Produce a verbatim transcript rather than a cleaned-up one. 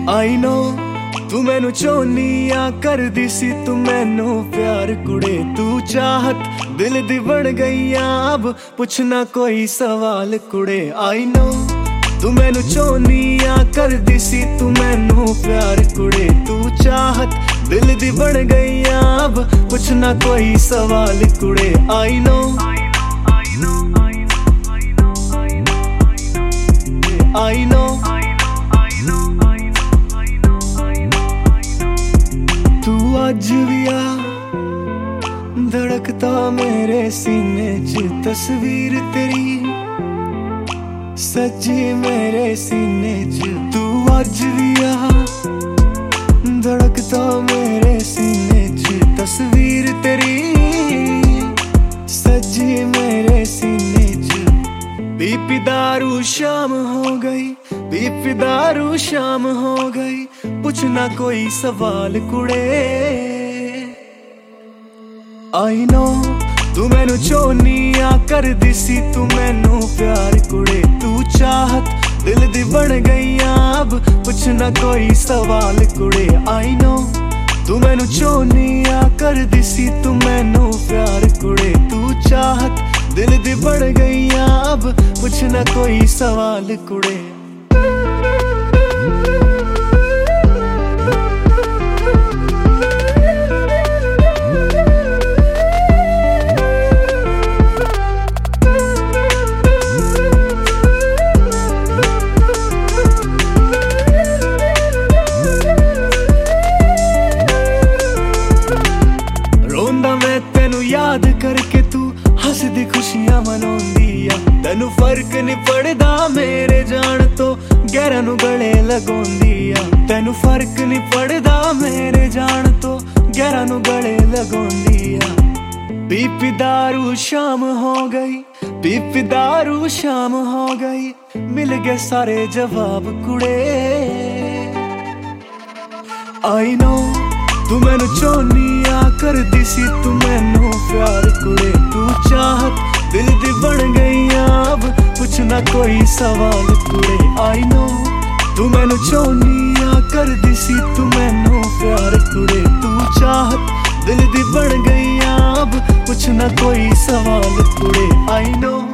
I know तू मैनू चोनिया कर दी सी, तू मैनू प्यार कुड़े तू चाहत दिल दी बन गईया, अब पुछना कोई सवाल कुड़े। आई नो तू मैनू चोनिया कर दी सी, तू मैनू प्यार कुड़े तू चाहत दिल दी बन गईया, अब पुछना कोई सवाल कुड़े। आई नो आई नो तू अज भी आ धड़कता मेरे सीने च, तस्वीर तेरी सजी मेरे सीने च। तू अज भी आ धड़कता मेरे सीने च, तस्वीर तेरी सजी मेरे सीने च। पीपी दारू शाम हो गई, पीपी दारू शाम हो गई, पूछना कोई सवाल कुड़े। आई नो तू मैनू चोनिया कर दी सी, तू मैनू प्यार कुड़े तू चाहत दिल दी बन गईया, अब पूछना कोई सवाल कुड़े। आई नो तू मैनू चोनिया कर दी सी, तू मैनू प्यार कुड़े तू चाहत दिल दी बन गईया, अब पूछना कोई सवाल कुड़े। याद करके तू हसदी खुशियां मनोंदी आ, तेनू फर्क नहीं पड़दा मेरे जान तो गैरां नू गले लगोंदी आ। तेनू फर्क नहीं पड़दा मेरे जान तो गैरां नू गले लगोंदी आ। पीपी दारू शाम हो गई, पीपी दारू शाम हो गई, मिल गए सारे जवाब कुड़े। आई नो तू मैनू चोनिया कर दी सी, तू मैनू प्यार कुड़े तू चाहत दिल दी बन गईया, अब पूछना कोई सवाल कुड़े। आई नो तू मैनू चोनिया कर दी सी, तू मैनू प्यार कुड़े तू चाहत दिल दी बन गईया, अब पूछना कोई सवाल कुड़े। I know